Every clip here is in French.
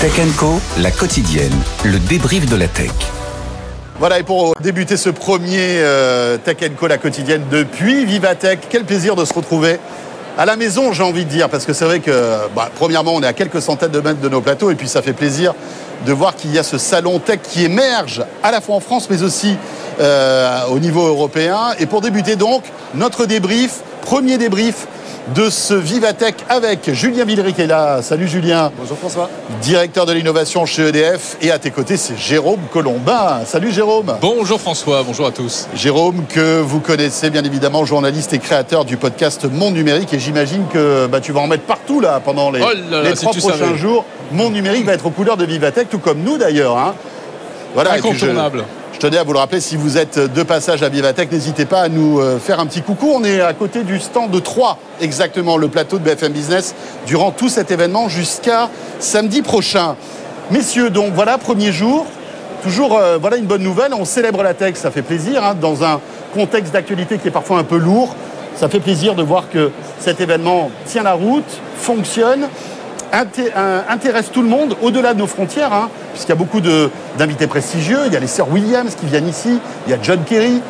Tech & Co, la quotidienne, le débrief de la tech. Voilà, et pour débuter ce premier Tech & Co, la quotidienne depuis Vivatech, quel plaisir de se retrouver à la maison, j'ai envie de dire, parce que c'est vrai que, premièrement, on est à quelques centaines de mètres de nos plateaux, et puis ça fait plaisir de voir qu'il y a ce salon tech qui émerge à la fois en France, mais aussi au niveau européen. Et pour débuter donc, notre débrief, premier débrief de ce Vivatech avec Julien Villery qui est là. Salut Julien. Bonjour François. Directeur de l'innovation chez EDF. Et à tes côtés, c'est Jérôme Colombin. Salut Jérôme. Bonjour François, bonjour à tous. Jérôme, que vous connaissez bien évidemment, journaliste et créateur du podcast Monde Numérique. Et j'imagine que tu vas en mettre partout là pendant les 3 prochains jours. Monde Numérique va être aux couleurs de Vivatech, tout comme nous d'ailleurs. Hein. Voilà, incontournable. Je tenais à vous le rappeler, si vous êtes de passage à Vivatech, n'hésitez pas à nous faire un petit coucou. On est à côté du stand de 3, exactement, le plateau de BFM Business, durant tout cet événement jusqu'à samedi prochain. Messieurs, donc voilà, premier jour. Toujours, voilà une bonne nouvelle. On célèbre la tech, ça fait plaisir, hein, dans un contexte d'actualité qui est parfois un peu lourd. Ça fait plaisir de voir que cet événement tient la route, fonctionne, intéresse tout le monde au-delà de nos frontières, hein, puisqu'il y a beaucoup d'invités prestigieux. Il y a les sœurs Williams qui viennent ici, il y a John Kerry,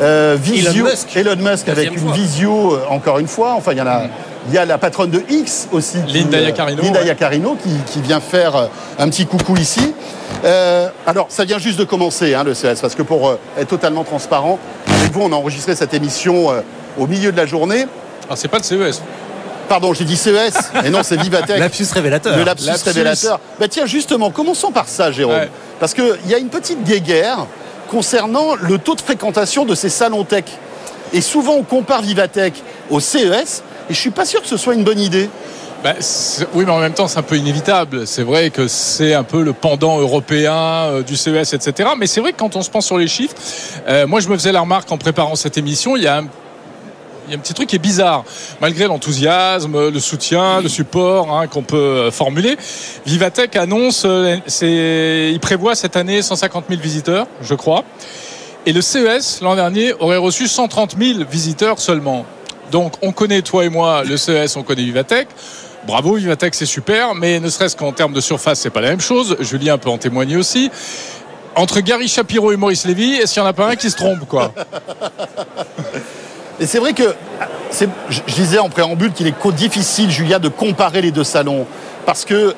Elon Musk avec une visio encore une fois. Enfin, il y a la patronne de X aussi, Linda Yaccarino, qui vient faire un petit coucou ici. Alors, ça vient juste de commencer, hein, le CES, parce que pour être totalement transparent, avec vous, on a enregistré cette émission au milieu de la journée. Ah, c'est pas le CES. Pardon, j'ai dit CES, et non, c'est Vivatech. Lapsus révélateur. Le lapsus révélateur. Tiens, justement, commençons par ça, Jérôme. Ouais. Parce qu'il y a une petite guéguerre concernant le taux de fréquentation de ces salons tech. Et souvent, on compare Vivatech au CES, et je ne suis pas sûr que ce soit une bonne idée. Oui, mais en même temps, c'est un peu inévitable. C'est vrai que c'est un peu le pendant européen du CES, etc. Mais c'est vrai que quand on se pense sur les chiffres, moi, je me faisais la remarque en préparant cette émission, il y a un petit truc qui est bizarre. Malgré l'enthousiasme, le soutien, le support qu'on peut formuler, Vivatech annonce, il prévoit cette année 150 000 visiteurs, je crois. Et le CES, l'an dernier, aurait reçu 130 000 visiteurs seulement. Donc, on connaît, toi et moi, le CES, on connaît Vivatech. Bravo, Vivatech, c'est super, mais ne serait-ce qu'en termes de surface, c'est pas la même chose. Julien peut en témoigner aussi. Entre Gary Shapiro et Maurice Lévy, est-ce qu'il n'y en a pas un qui se trompe, quoi? Et c'est vrai que, je disais en préambule qu'il est difficile, Julia, de comparer les deux salons. Parce que,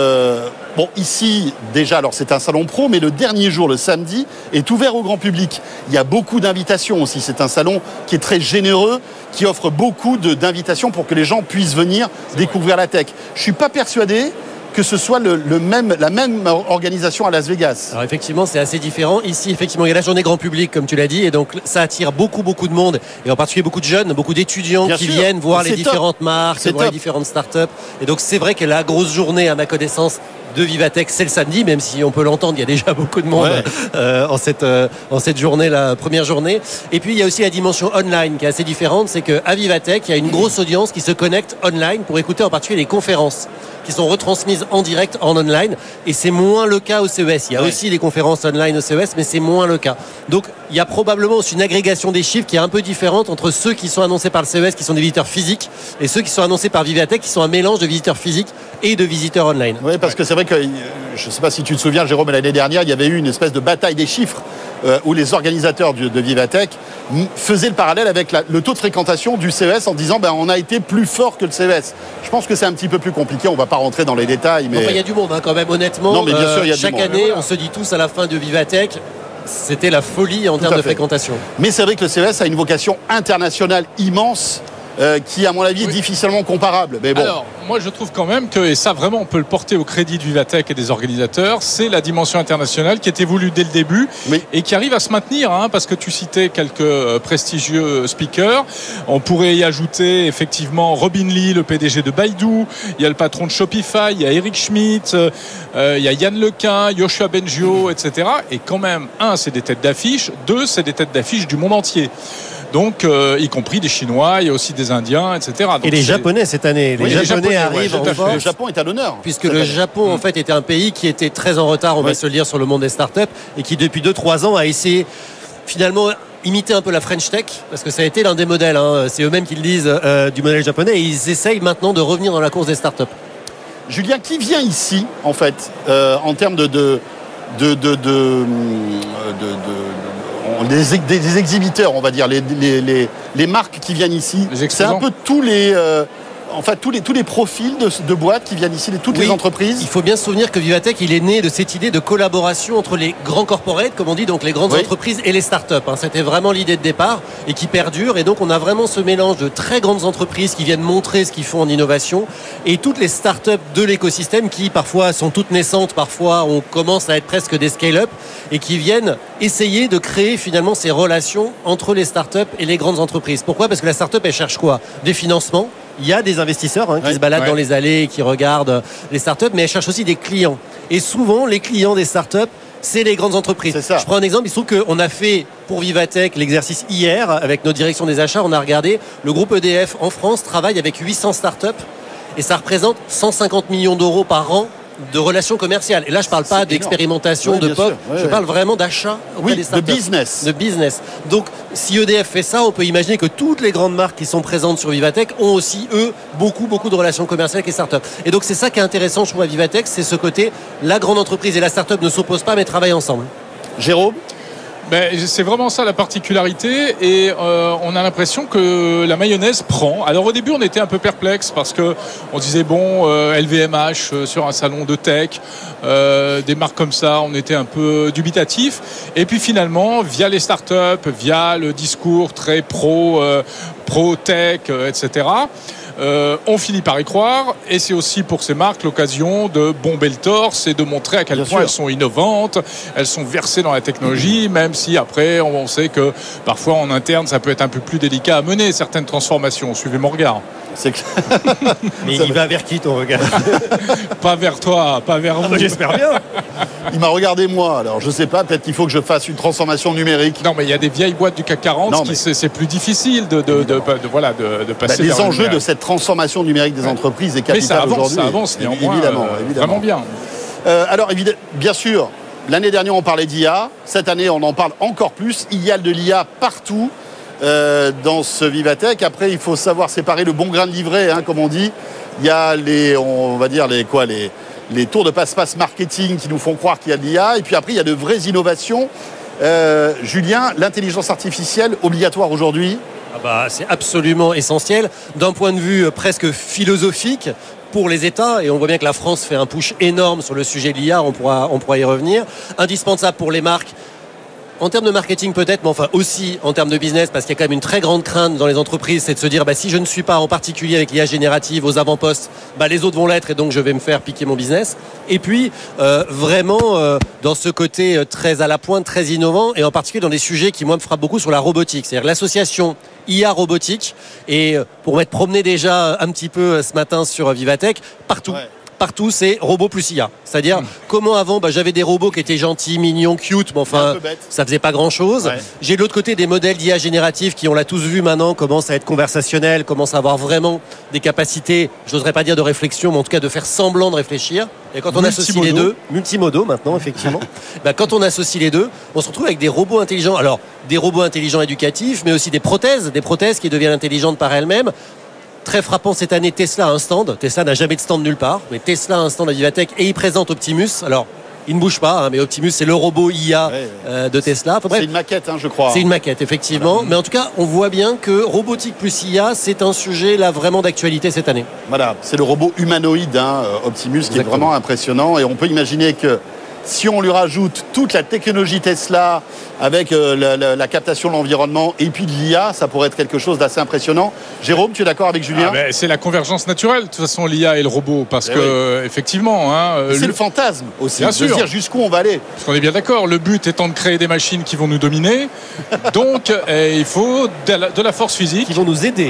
ici, déjà, alors c'est un salon pro, mais le dernier jour, le samedi, est ouvert au grand public. Il y a beaucoup d'invitations aussi. C'est un salon qui est très généreux, qui offre beaucoup d'invitations pour que les gens puissent venir découvrir la tech. Je ne suis pas persuadé que ce soit la même organisation à Las Vegas. Alors effectivement, c'est assez différent. Ici, effectivement, il y a la journée grand public, comme tu l'as dit, et donc ça attire beaucoup de monde, et en particulier beaucoup de jeunes, beaucoup d'étudiants qui viennent voir les différentes marques, voir les différentes startups. Et donc c'est vrai que la grosse journée, à ma connaissance, de Vivatech, c'est le samedi, même si on peut l'entendre, il y a déjà beaucoup de monde en cette journée, la première journée. Et puis il y a aussi la dimension online qui est assez différente, c'est qu'à Vivatech, il y a une grosse audience qui se connecte online pour écouter en particulier les conférences qui sont retransmises en direct en online, et c'est moins le cas au CES. Il y a aussi des conférences online au CES, mais c'est moins le cas. Donc il y a probablement aussi une agrégation des chiffres qui est un peu différente entre ceux qui sont annoncés par le CES, qui sont des visiteurs physiques, et ceux qui sont annoncés par Vivatech, qui sont un mélange de visiteurs physiques et de visiteurs online. Oui, parce que c'est vrai que, je ne sais pas si tu te souviens, Jérôme, l'année dernière, il y avait eu une espèce de bataille des chiffres où les organisateurs de Vivatech faisaient le parallèle avec le taux de fréquentation du CES en disant on a été plus fort que le CES. Je pense que c'est un petit peu plus compliqué, on ne va pas rentrer dans les détails. Mais il y a du monde quand même, honnêtement. Non, mais bien sûr, il y a chaque année, on se dit tous à la fin de Vivatech, c'était la folie en termes de fréquentation. Mais c'est vrai que le CES a une vocation internationale immense. Qui, à mon avis, est difficilement comparable. Mais bon. Alors, moi, je trouve quand même que, et ça, vraiment, on peut le porter au crédit du Vivatech et des organisateurs, c'est la dimension internationale qui était voulue dès le début et qui arrive à se maintenir, parce que tu citais quelques prestigieux speakers. On pourrait y ajouter, effectivement, Robin Lee, le PDG de Baidu. Il y a le patron de Shopify, il y a Eric Schmidt, il y a Yann Lequin, Yoshua Bengio, etc. Et quand même, c'est des têtes d'affiche. 2, c'est des têtes d'affiche du monde entier. Donc, y compris des Chinois, il y a aussi des Indiens, etc. Donc, et les Japonais cette année. Les Japonais arrivent en force. Le Japon est à l'honneur. Puisque le Japon, en fait, était un pays qui était très en retard, on va se le dire, sur le monde des startups, et qui, depuis 2-3 ans, a essayé, finalement, imiter un peu la French Tech, parce que ça a été l'un des modèles, c'est eux-mêmes qui le disent, du modèle japonais, et ils essayent maintenant de revenir dans la course des startups. Julien, qui vient ici, en fait, en termes des exhibiteurs, on va dire, les marques qui viennent ici. C'est un peu tous les profils de boîtes qui viennent ici, toutes les entreprises. Il faut bien se souvenir que Vivatech, il est né de cette idée de collaboration entre les grands corporates, comme on dit, donc les grandes entreprises et les startups. C'était vraiment l'idée de départ et qui perdure. Et donc, on a vraiment ce mélange de très grandes entreprises qui viennent montrer ce qu'ils font en innovation et toutes les startups de l'écosystème qui, parfois, sont toutes naissantes, parfois, on commence à être presque des scale-up et qui viennent essayer de créer finalement ces relations entre les startups et les grandes entreprises. Pourquoi ? Parce que la startup, elle cherche quoi ? Des financements. Il y a des investisseurs qui se baladent dans les allées et qui regardent les startups, mais elles cherchent aussi des clients. Et souvent, les clients des startups, c'est les grandes entreprises. Je prends un exemple, il se trouve qu'on a fait pour Vivatech l'exercice hier avec notre direction des achats. On a regardé, le groupe EDF en France travaille avec 800 startups et ça représente 150 millions d'euros par an de relations commerciales. Et là, je ne parle pas d'expérimentation, de POC, je parle vraiment d'achat auprès des startups. De business. Donc, si EDF fait ça, on peut imaginer que toutes les grandes marques qui sont présentes sur Vivatech ont aussi, eux, beaucoup de relations commerciales avec les startups. Et donc, c'est ça qui est intéressant, je trouve, à Vivatech, c'est ce côté, la grande entreprise et la startup ne s'opposent pas, mais travaillent ensemble. Jérôme ? C'est vraiment ça la particularité et on a l'impression que la mayonnaise prend. Alors au début on était un peu perplexe parce que on disait LVMH sur un salon de tech, des marques comme ça, on était un peu dubitatif. Et puis finalement via les startups, via le discours très pro tech, etc. On finit par y croire et c'est aussi pour ces marques l'occasion de bomber le torse et de montrer à quel point elles sont innovantes, elles sont versées dans la technologie, même si après on sait que parfois en interne ça peut être un peu plus délicat à mener certaines transformations. Suivez mon regard. Mais il va vers qui ton regard ? Pas vers toi, pas vers vous. J'espère bien. Il m'a regardé moi, alors je sais pas, peut-être qu'il faut que je fasse une transformation numérique. Non, mais il y a des vieilles boîtes du CAC 40 c'est plus difficile de passer les enjeux de cette transformation numérique des entreprises est capitale aujourd'hui. Ça avance néanmoins, évidemment. Vraiment bien. Alors bien sûr, l'année dernière on parlait d'IA, cette année on en parle encore plus. Il y a de l'IA partout dans ce Vivatech. Après, il faut savoir séparer le bon grain de livret, comme on dit. Il y a les tours de passe-passe marketing qui nous font croire qu'il y a de l'IA. Et puis après, il y a de vraies innovations. Julien, l'intelligence artificielle obligatoire aujourd'hui ? C'est absolument essentiel d'un point de vue presque philosophique pour les États, et on voit bien que la France fait un push énorme sur le sujet de l'IA, on pourra y revenir. Indispensable pour les marques. En termes de marketing peut-être, mais enfin aussi en termes de business, parce qu'il y a quand même une très grande crainte dans les entreprises, c'est de se dire si je ne suis pas en particulier avec l'IA générative aux avant-postes, les autres vont l'être et donc je vais me faire piquer mon business. Et puis vraiment dans ce côté très à la pointe, très innovant, et en particulier dans des sujets qui moi me frappent beaucoup sur la robotique, c'est-à-dire l'association IA robotique. Et pour m'être promené déjà un petit peu ce matin sur Vivatech, partout, c'est robot plus IA. C'est-à-dire, comment avant, j'avais des robots qui étaient gentils, mignons, cute, mais enfin, ça faisait pas grand-chose. J'ai de l'autre côté des modèles d'IA génératifs qui, on l'a tous vu maintenant, commencent à être conversationnels, commencent à avoir vraiment des capacités, j'oserais pas dire de réflexion, mais en tout cas de faire semblant de réfléchir. Et quand on associe les deux, multimodaux maintenant, effectivement, quand on associe les deux, on se retrouve avec des robots intelligents. Alors, des robots intelligents éducatifs, mais aussi des prothèses qui deviennent intelligentes par elles-mêmes. Très frappant cette année, Tesla a un stand. Tesla n'a jamais de stand nulle part, mais Tesla a un stand à Vivatech et il présente Optimus. Alors, il ne bouge pas, mais Optimus, c'est le robot IA de Tesla. Enfin, bref, c'est une maquette, je crois. C'est une maquette, effectivement. Voilà. Mais en tout cas, on voit bien que robotique plus IA, c'est un sujet là vraiment d'actualité cette année. Voilà, c'est le robot humanoïde, Optimus, qui est vraiment impressionnant. Et on peut imaginer que si on lui rajoute toute la technologie Tesla avec la captation de l'environnement et puis de l'IA, ça pourrait être quelque chose d'assez impressionnant. Jérôme, tu es d'accord avec Julien ? C'est la convergence naturelle, de toute façon, l'IA et le robot, parce que effectivement... c'est le fantasme aussi, bien de sûr. dire jusqu'où on va aller. Parce qu'on est bien d'accord, le but étant de créer des machines qui vont nous dominer, donc il faut de la force physique. Qui vont nous aider.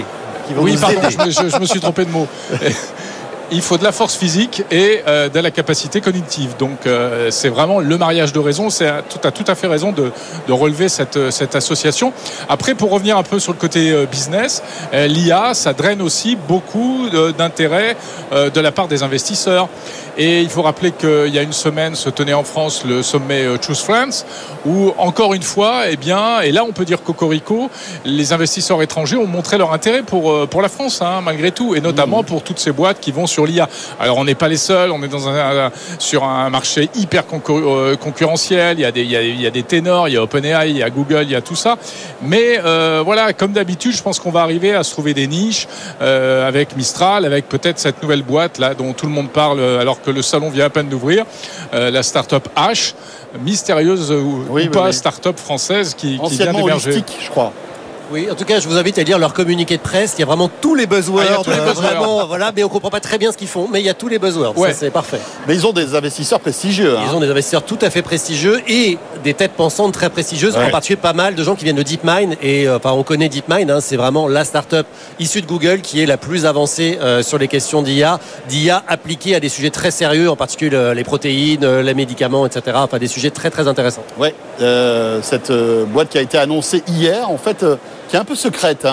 Je me suis trompé de mot. Il faut de la force physique et de la capacité cognitive. Donc c'est vraiment le mariage de raison. Tu as tout à fait raison de relever cette association. Après, pour revenir un peu sur le côté business, l'IA, ça draine aussi beaucoup d'intérêt de la part des investisseurs. Et il faut rappeler qu'il y a une semaine se tenait en France le sommet Choose France, où encore une fois, et là on peut dire cocorico, les investisseurs étrangers ont montré leur intérêt pour la France, malgré tout, et notamment pour toutes ces boîtes qui vont sur l'IA. Alors on n'est pas les seuls, on est sur un marché hyper concurrentiel. Il y a des ténors, il y a OpenAI, il y a Google, il y a tout ça. Mais voilà, comme d'habitude, je pense qu'on va arriver à se trouver des niches avec Mistral, avec peut-être cette nouvelle boîte là dont tout le monde parle alors que le salon vient à peine d'ouvrir, la start-up H, mystérieuse ou pas start-up française qui vient d'émerger. Holistique, je crois. Oui, en tout cas, je vous invite à lire leur communiqué de presse. Il y a vraiment tous les buzzwords. Vraiment, voilà, mais on comprend pas très bien ce qu'ils font. Mais il y a tous les buzzwords. Ouais. Ça, c'est parfait. Mais ils ont des investisseurs prestigieux. Ils ont des investisseurs tout à fait prestigieux et des têtes pensantes très prestigieuses. En particulier, pas mal de gens qui viennent de DeepMind. Et on connaît DeepMind. C'est vraiment la start-up issue de Google qui est la plus avancée sur les questions d'IA appliquées à des sujets très sérieux, en particulier les protéines, les médicaments, etc. Enfin, des sujets très très intéressants. Ouais. Cette boîte qui a été annoncée hier, en fait. Qui est un peu secrète.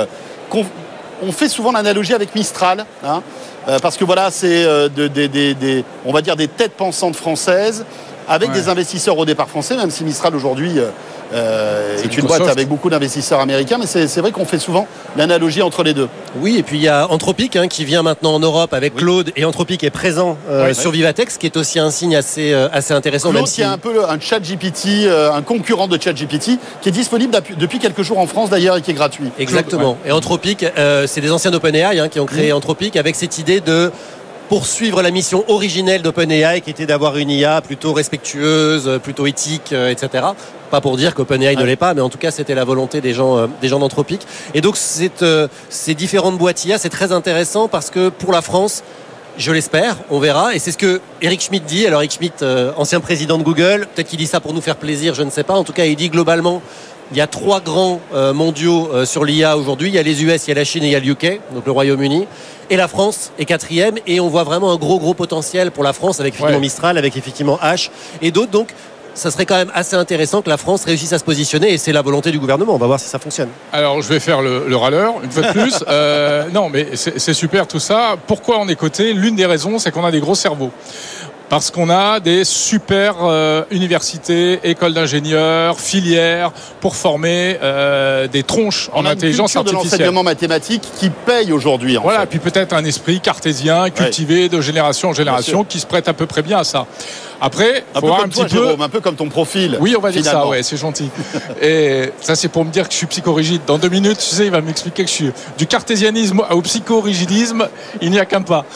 On fait souvent l'analogie avec Mistral, parce que voilà, c'est on va dire des têtes pensantes françaises avec des investisseurs au départ français, même si Mistral aujourd'hui est une boîte avec beaucoup d'investisseurs américains, mais c'est vrai qu'on fait souvent l'analogie entre les deux. Oui, et puis il y a Anthropic qui vient maintenant en Europe avec Claude, et Anthropic est présent sur Vivatex, qui est aussi un signe assez intéressant. Claude, qui est un peu un ChatGPT, un concurrent de ChatGPT, qui est disponible depuis quelques jours en France d'ailleurs et qui est gratuit. Exactement. Et Anthropic, c'est des anciens d'OpenAI qui ont créé Anthropic avec cette idée de poursuivre la mission originelle d'OpenAI qui était d'avoir une IA plutôt respectueuse, plutôt éthique, etc. Pas pour dire qu'OpenAI ne l'est pas, mais en tout cas c'était la volonté des gens d'Anthropic. Et donc ces différentes boîtes IA, c'est très intéressant parce que pour la France, je l'espère, on verra. Et c'est ce que Eric Schmidt dit. Alors Eric Schmidt, ancien président de Google, peut-être qu'il dit ça pour nous faire plaisir, je ne sais pas. En tout cas, il dit globalement, il y a 3 grands mondiaux sur l'IA aujourd'hui. Il y a les US, il y a la Chine et il y a le UK, donc le Royaume-Uni. Et la France est 4e. Et on voit vraiment un gros potentiel pour la France avec effectivement Mistral, avec effectivement H et d'autres. Donc ça serait quand même assez intéressant que la France réussisse à se positionner, et c'est la volonté du gouvernement. On va voir si ça fonctionne. Alors je vais faire le râleur une fois de plus. Non, mais c'est super tout ça. Pourquoi on est coté ? L'une des raisons, c'est qu'on a des gros cerveaux. Parce qu'on a des super universités, écoles d'ingénieurs, filières pour former des tronches en intelligence artificielle. De l'enseignement mathématique qui paye aujourd'hui. Voilà, puis peut-être un esprit cartésien cultivé de génération en génération qui se prête à peu près bien à ça. Après, un peu comme toi, Jérôme, un peu comme ton profil. Oui, on va dire ça, c'est gentil. Et ça, c'est pour me dire que je suis psychorigide. Dans 2 minutes, tu sais, il va m'expliquer que je suis du cartésianisme au psychorigidisme, il n'y a qu'un pas.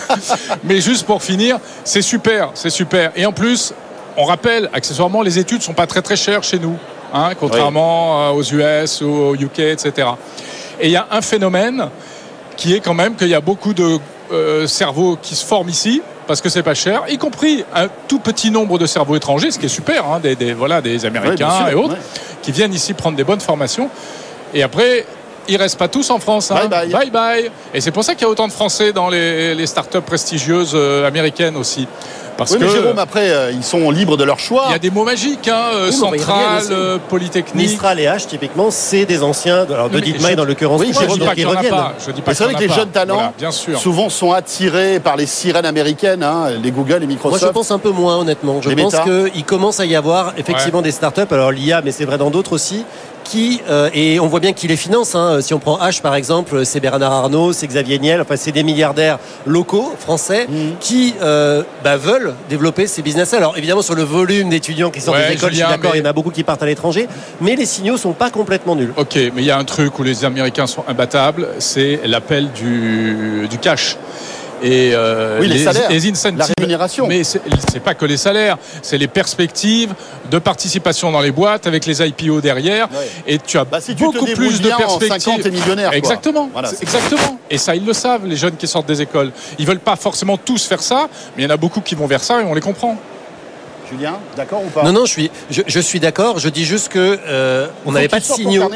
Mais juste pour finir, c'est super. Et en plus, on rappelle, accessoirement, les études sont pas très très chères chez nous, contrairement aux US ou au UK, etc. Et il y a un phénomène qui est quand même qu'il y a beaucoup de cerveaux qui se forment ici, parce que c'est pas cher, y compris un tout petit nombre de cerveaux étrangers, ce qui est super, des Américains et autres, qui viennent ici prendre des bonnes formations. Et après, ils restent pas tous en France. Bye bye. Et c'est pour ça qu'il y a autant de Français dans les startups prestigieuses américaines aussi. Parce que Jérôme, après, ils sont libres de leur choix. Il y a des mots magiques, Centrale, Polytechnique. Mistral et H, typiquement, c'est des anciens de DeepMind dans l'occurrence. Oui, je dis pas qu'il n'y en a pas. C'est vrai que les jeunes talents, souvent, sont attirés par les sirènes américaines, les Google et Microsoft. Moi, je pense un peu moins, honnêtement. Je pense qu'il commence à y avoir effectivement des startups. Alors l'IA, mais c'est vrai dans d'autres aussi. Et on voit bien qui les finance. Si on prend H par exemple, c'est Bernard Arnault, c'est Xavier Niel, c'est des milliardaires locaux français qui veulent développer ces business. Alors évidemment sur le volume d'étudiants qui sortent des écoles, je suis d'accord, il y en a beaucoup qui partent à l'étranger, mais les signaux sont pas complètement nuls. Ok, mais il y a un truc où les Américains sont imbattables, c'est l'appel du cash. Et les salaires, les incentives, la rémunération. Mais c'est pas que les salaires, c'est les perspectives de participation dans les boîtes avec les IPO derrière. Et tu as beaucoup plus de perspectives. En 50, t'es millionnaire. Exactement. Voilà, exactement. Et ça, ils le savent, les jeunes qui sortent des écoles. Ils veulent pas forcément tous faire ça, mais il y en a beaucoup qui vont vers ça et on les comprend. Julien, d'accord ou pas ? Non, je suis d'accord. Je dis juste que on n'avait pas de signaux.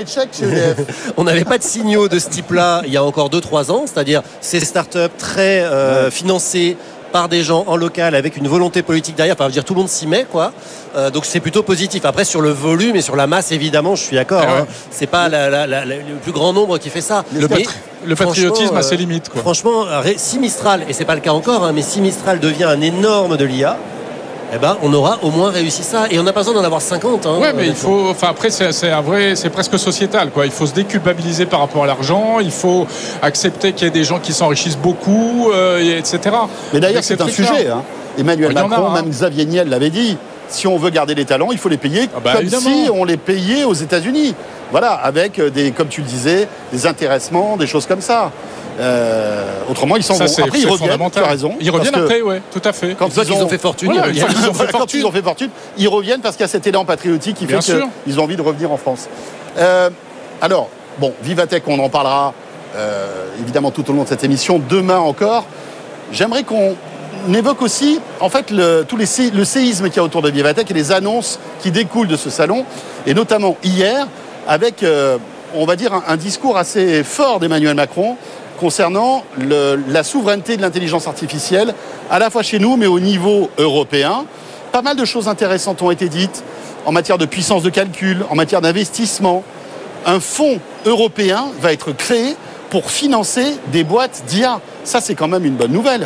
On n'avait pas de signaux de ce type-là il y a encore 2-3 ans. C'est-à-dire ces startups très financées par des gens en local avec une volonté politique derrière. Enfin, je veux dire, tout le monde s'y met, quoi. Donc c'est plutôt positif. Après, sur le volume et sur la masse, évidemment, je suis d'accord. C'est pas le plus grand nombre qui fait ça. Le patriotisme a ses limites, quoi. Franchement, si Mistral, et c'est pas le cas encore, mais si Mistral devient un énorme de l'IA, on aura au moins réussi ça. Et on n'a pas besoin d'en avoir 50. Oui, mais il faut. Enfin, après, c'est presque sociétal, quoi. Il faut se déculpabiliser par rapport à l'argent. Il faut accepter qu'il y ait des gens qui s'enrichissent beaucoup, etc. Mais d'ailleurs, c'est un sujet. Emmanuel Macron, même Xavier Niel l'avait dit. Si on veut garder les talents, il faut les payer évidemment. Si on les payait aux États-Unis. Voilà, avec comme tu le disais, des intéressements, des choses comme ça. Autrement, ils s'en vont. Après, ils reviennent. Tu as raison. Ils reviennent après, oui, tout à fait. Quand ils ont fait fortune, quand ils ont fait fortune, ils reviennent parce qu'il y a cet élan patriotique qui fait qu'ils ont envie de revenir en France. Alors, Vivatech, on en parlera évidemment tout au long de cette émission. Demain encore, j'aimerais qu'on évoque aussi, en fait, le séisme qu'il y a autour de Vivatech et les annonces qui découlent de ce salon, et notamment hier, avec, on va dire, un discours assez fort d'Emmanuel Macron concernant la souveraineté de l'intelligence artificielle, à la fois chez nous, mais au niveau européen. Pas mal de choses intéressantes ont été dites en matière de puissance de calcul, en matière d'investissement. Un fonds européen va être créé pour financer des boîtes d'IA. Ça, c'est quand même une bonne nouvelle.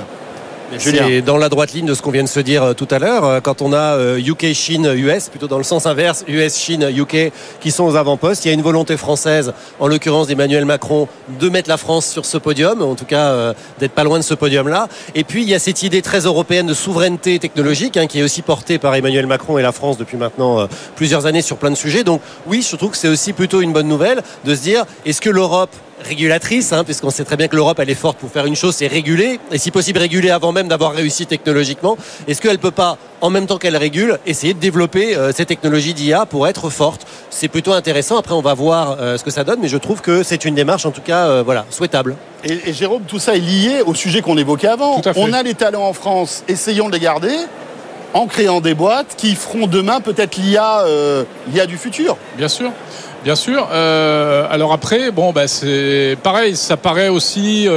C'est dans la droite ligne de ce qu'on vient de se dire tout à l'heure. Quand on a UK, Chine, US, plutôt dans le sens inverse, US, Chine, UK, qui sont aux avant-postes, il y a une volonté française, en l'occurrence d'Emmanuel Macron, de mettre la France sur ce podium, en tout cas d'être pas loin de ce podium-là. Et puis il y a cette idée très européenne de souveraineté technologique, qui est aussi portée par Emmanuel Macron et la France depuis maintenant plusieurs années sur plein de sujets. Donc oui, je trouve que c'est aussi plutôt une bonne nouvelle de se dire, est-ce que l'Europe régulatrice, puisqu'on sait très bien que l'Europe elle est forte pour faire une chose, c'est réguler, et si possible réguler avant même d'avoir réussi technologiquement. Est-ce qu'elle peut pas, en même temps qu'elle régule, essayer de développer ces technologies d'IA pour être forte? C'est plutôt intéressant. Après, on va voir ce que ça donne, mais je trouve que c'est une démarche en tout cas souhaitable. Et Jérôme, tout ça est lié au sujet qu'on évoquait avant. On a les talents en France, essayons de les garder en créant des boîtes qui feront demain peut-être l'IA du futur. Bien sûr. Bien sûr. Alors après, c'est pareil, ça paraît aussi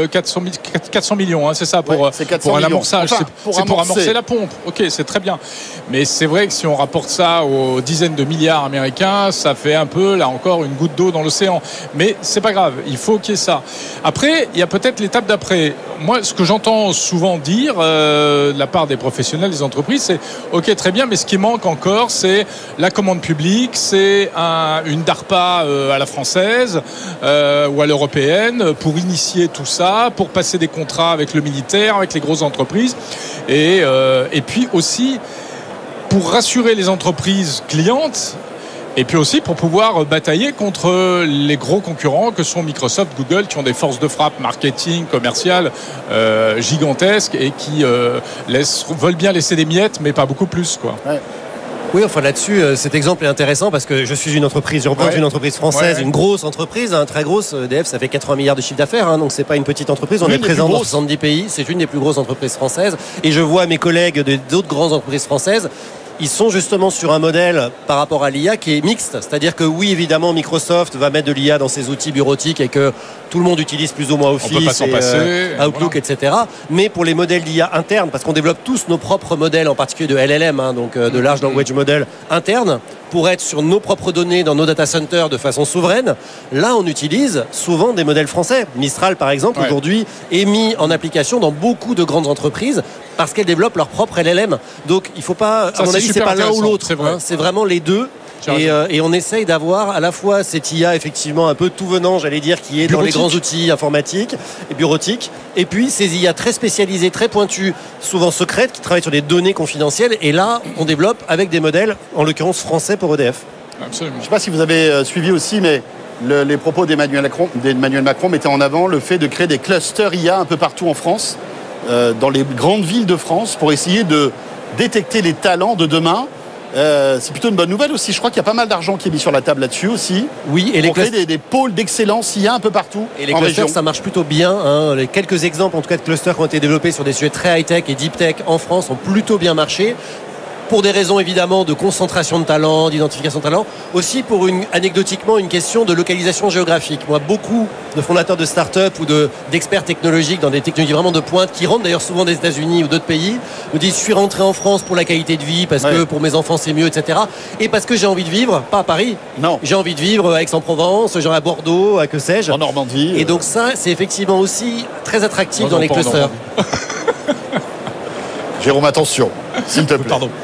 400 millions, c'est ça, pour un amorçage. Enfin, c'est pour amorcer la pompe. Ok, c'est très bien. Mais c'est vrai que si on rapporte ça aux dizaines de milliards américains, ça fait un peu, là encore, une goutte d'eau dans l'océan. Mais c'est pas grave, il faut qu'il y ait ça. Après, il y a peut-être l'étape d'après. Moi, ce que j'entends souvent dire de la part des professionnels, des entreprises, c'est ok, très bien, mais ce qui manque encore, c'est la commande publique, c'est une DARPA à la française ou à l'européenne pour initier tout ça, pour passer des contrats avec le militaire, avec les grosses entreprises et puis aussi pour rassurer les entreprises clientes et puis aussi pour pouvoir batailler contre les gros concurrents que sont Microsoft, Google, qui ont des forces de frappe marketing, commerciales gigantesques et qui veulent bien laisser des miettes mais pas beaucoup plus, quoi. Ouais. Oui, enfin là-dessus, cet exemple est intéressant parce que je suis une entreprise, je représente une entreprise française, une grosse entreprise, très grosse. EDF, ça fait 80 milliards de chiffre d'affaires, donc c'est pas une petite entreprise. On est présent dans 70 pays, c'est une des plus grosses entreprises françaises. Et je vois mes collègues d'autres grandes entreprises françaises. Ils sont justement sur un modèle par rapport à l'IA qui est mixte. C'est-à-dire que oui, évidemment, Microsoft va mettre de l'IA dans ses outils bureautiques et que tout le monde utilise plus ou moins Office, Outlook, etc. Mais pour les modèles d'IA internes, parce qu'on développe tous nos propres modèles, en particulier de LLM, donc de Large Language Model internes, pour être sur nos propres données dans nos data centers de façon souveraine, là, on utilise souvent des modèles français. Mistral, par exemple, aujourd'hui, est mis en application dans beaucoup de grandes entreprises parce qu'elles développent leur propre LLM. Donc, il ne faut pas, à mon avis, c'est pas l'un ou l'autre. C'est vraiment les deux. Et on essaye d'avoir à la fois cette IA effectivement un peu tout venant, j'allais dire, qui est dans les grands outils informatiques et bureautiques, et puis ces IA très spécialisées, très pointues, souvent secrètes, qui travaillent sur des données confidentielles. Et là, on développe avec des modèles, en l'occurrence français pour EDF. Absolument. Je ne sais pas si vous avez suivi aussi, mais les propos d'Emmanuel Macron mettaient en avant le fait de créer des clusters IA un peu partout en France, dans les grandes villes de France, pour essayer de détecter les talents de demain. C'est plutôt une bonne nouvelle aussi. Je crois qu'il y a pas mal d'argent qui est mis sur la table là-dessus aussi. Oui, et pour créer des pôles d'excellence IA un peu partout. Et les clusters, région. Ça marche plutôt bien. Les quelques exemples en tout cas de clusters qui ont été développés sur des sujets très high-tech et deep-tech en France ont plutôt bien marché. Pour des raisons évidemment de concentration de talent, d'identification de talent, aussi pour anecdotiquement une question de localisation géographique. Moi, beaucoup de fondateurs de start-up ou d'experts technologiques dans des technologies vraiment de pointe, qui rentrent d'ailleurs souvent des États-Unis ou d'autres pays, me disent je suis rentré en France pour la qualité de vie, parce que pour mes enfants c'est mieux, etc. Et parce que j'ai envie de vivre, pas à Paris. Non. J'ai envie de vivre à Aix-en-Provence, genre à Bordeaux, à que sais-je. En Normandie. Et donc ça, c'est effectivement aussi très attractif dans les clusters. Jérôme, attention, s'il te plaît. Pardon.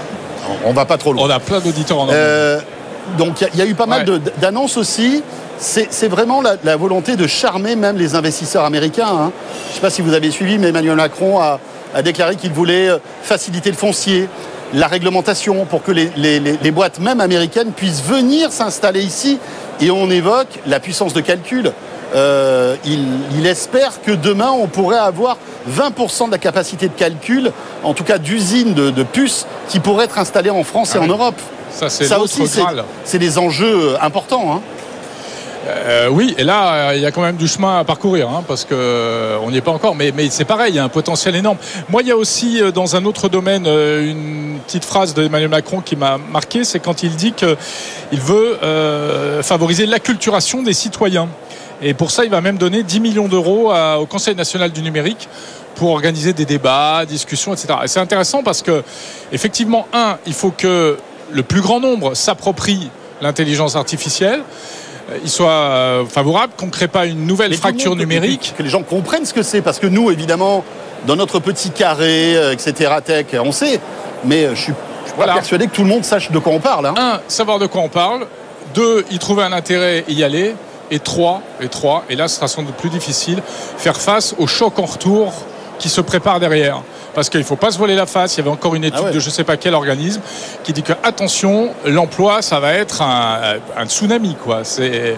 on va pas trop loin. On a plein d'auditeurs en Normandie. Donc il y a eu pas mal d'annonces aussi. C'est vraiment la volonté de charmer même les investisseurs américains. Hein. Je ne sais pas si vous avez suivi, mais Emmanuel Macron a déclaré qu'il voulait faciliter le foncier, la réglementation pour que les boîtes même américaines puissent venir s'installer ici. Et on évoque la puissance de calcul. Il espère que demain, on pourrait avoir 20% de la capacité de calcul, en tout cas d'usines de puces, qui pourraient être installées en France et en Europe. Ça aussi, c'est des enjeux importants. Hein. Oui, et là, il y a quand même du chemin à parcourir, hein, parce qu'on n'y est pas encore. Mais c'est pareil, il y a un potentiel énorme. Moi, il y a aussi, dans un autre domaine, une petite phrase d'Emmanuel Macron qui m'a marqué, c'est quand il dit qu'il veut favoriser l'acculturation des citoyens. Et pour ça, il va même donner 10 millions d'euros au Conseil national du numérique pour organiser des débats, discussions, etc. Et c'est intéressant parce que, effectivement, il faut que le plus grand nombre s'approprie l'intelligence artificielle, il soit favorable, qu'on ne crée pas une nouvelle fracture numérique. Que les gens comprennent ce que c'est, parce que nous, évidemment, dans notre petit carré, etc., tech, on sait, mais je suis pas persuadé que tout le monde sache de quoi on parle. Hein. Savoir de quoi on parle. 2, y trouver un intérêt, y aller. Et 3, et là ce sera sans doute plus difficile, faire face au choc en retour qui se prépare derrière. Parce qu'il ne faut pas se voiler la face. Il y avait encore une étude de je ne sais pas quel organisme qui dit que, attention, l'emploi, ça va être un tsunami, quoi. C'est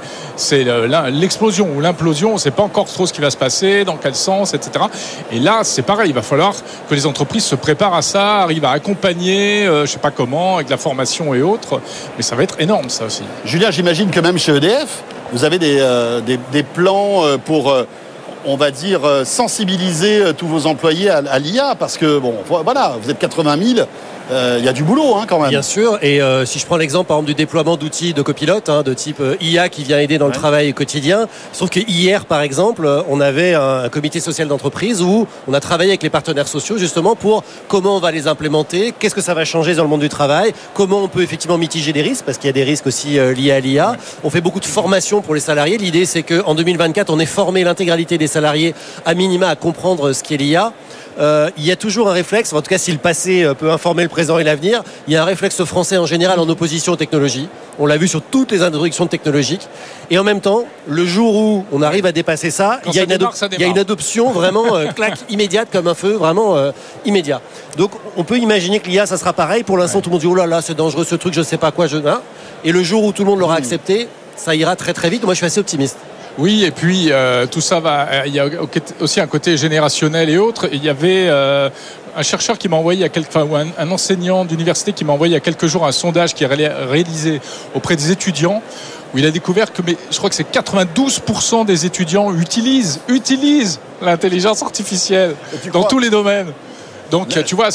l'explosion ou l'implosion. On ne sait pas encore trop ce qui va se passer, dans quel sens, etc. Et là, c'est pareil. Il va falloir que les entreprises se préparent à ça, arrivent à accompagner, je ne sais pas comment, avec la formation et autres. Mais ça va être énorme, ça aussi. Julien, j'imagine que même chez EDF, vous avez des plans pour... on va dire, sensibiliser tous vos employés à l'IA, parce que, bon, voilà, vous êtes 80 000, il y a du boulot, hein, quand même. Bien sûr, et si je prends l'exemple, par exemple, du déploiement d'outils de copilote, de type IA qui vient aider dans le travail quotidien, sauf que hier, par exemple, on avait un comité social d'entreprise où on a travaillé avec les partenaires sociaux, justement, pour comment on va les implémenter, qu'est-ce que ça va changer dans le monde du travail, comment on peut effectivement mitiger les risques, parce qu'il y a des risques aussi liés à l'IA. On fait beaucoup de formation pour les salariés. L'idée, c'est qu'en 2024, on ait formé l'intégralité des salariés à minima à comprendre ce qu'est l'IA. Il y a toujours un réflexe, en tout cas si le passé peut informer le présent et l'avenir, il y a un réflexe français en général en opposition aux technologies. On l'a vu sur toutes les introductions technologiques. Et en même temps, le jour où on arrive à dépasser ça, il y a une adoption vraiment claque immédiate comme un feu, vraiment immédiat. Donc on peut imaginer que l'IA, ça sera pareil. Pour l'instant, tout le monde dit « Oh là là, c'est dangereux ce truc, je sais pas quoi. » Et le jour où tout le monde l'aura accepté, ça ira très très vite. Moi, je suis assez optimiste. Oui, et puis tout ça il y a aussi un côté générationnel et autres. Il y avait un chercheur qui m'a envoyé un enseignant d'université qui m'a envoyé il y a quelques jours un sondage qui est réalisé auprès des étudiants, où il a découvert que, je crois que c'est 92% des étudiants utilisent l'intelligence artificielle dans tous les domaines. Donc tu vois,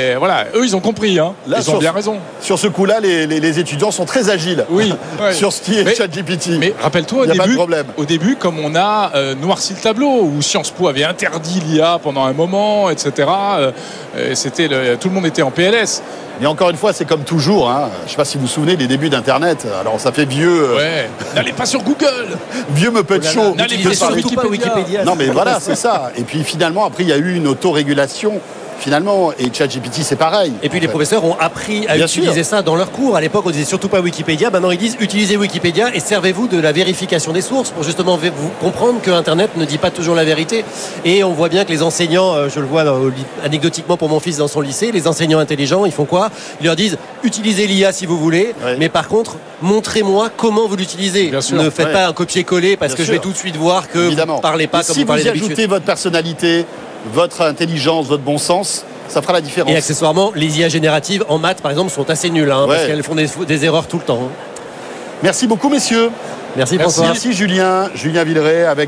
eux ils ont compris, hein. Là, ils ont bien raison. Sur ce coup-là, les étudiants sont très agiles. Oui, sur ce qui est ChatGPT. Mais rappelle-toi, au début, comme on a noirci le tableau, où Sciences Po avait interdit l'IA pendant un moment, etc. Tout le monde était en PLS. Et encore une fois, c'est comme toujours. Hein. Je ne sais pas si vous vous souvenez des débuts d'Internet. Alors ça fait vieux. N'allez pas sur Google. Vieux Muppet Show. N'allez surtout pas Wikipédia. Non mais voilà, c'est ça. Et puis finalement, après, il y a eu une autorégulation. Finalement, et ChatGPT, c'est pareil. Et puis les professeurs ont appris à utiliser ça dans leurs cours. À l'époque, on disait surtout pas Wikipédia. Maintenant, ils disent utilisez Wikipédia et servez-vous de la vérification des sources pour justement vous comprendre que Internet ne dit pas toujours la vérité. Et on voit bien que les enseignants, je le vois anecdotiquement pour mon fils dans son lycée, les enseignants intelligents, ils font quoi? Ils leur disent utilisez l'IA si vous voulez, mais par contre, montrez-moi comment vous l'utilisez. Ne faites pas un copier-coller parce que je vais tout de suite voir que vous ne parlez pas comme vous parlez d'habitude. Si vous y ajoutez votre personnalité, votre intelligence, votre bon sens, ça fera la différence. Et accessoirement, les IA génératives en maths, par exemple, sont assez nulles, parce qu'elles font des erreurs tout le temps. Merci beaucoup, messieurs. Merci François. Merci Julien Villeray, avec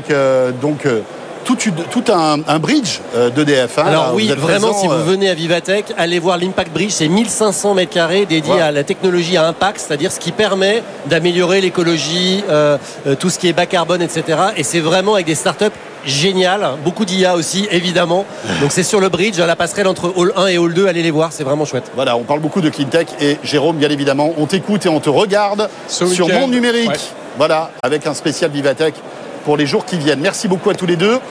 tout un bridge d'EDF. Alors oui, vraiment, si vous venez à Vivatech, allez voir l'Impact Bridge, c'est 1500 m² dédié à la technologie à impact, c'est-à-dire ce qui permet d'améliorer l'écologie, tout ce qui est bas carbone, etc. Et c'est vraiment avec des startups génial, beaucoup d'IA aussi évidemment, donc c'est sur le bridge, à la passerelle entre Hall 1 et Hall 2, allez les voir, c'est vraiment chouette. Voilà, on parle beaucoup de cleantech et Jérôme, bien évidemment, on t'écoute et on te regarde sur Monde Numérique, voilà, avec un spécial Vivatech pour les jours qui viennent. Merci beaucoup à tous les deux.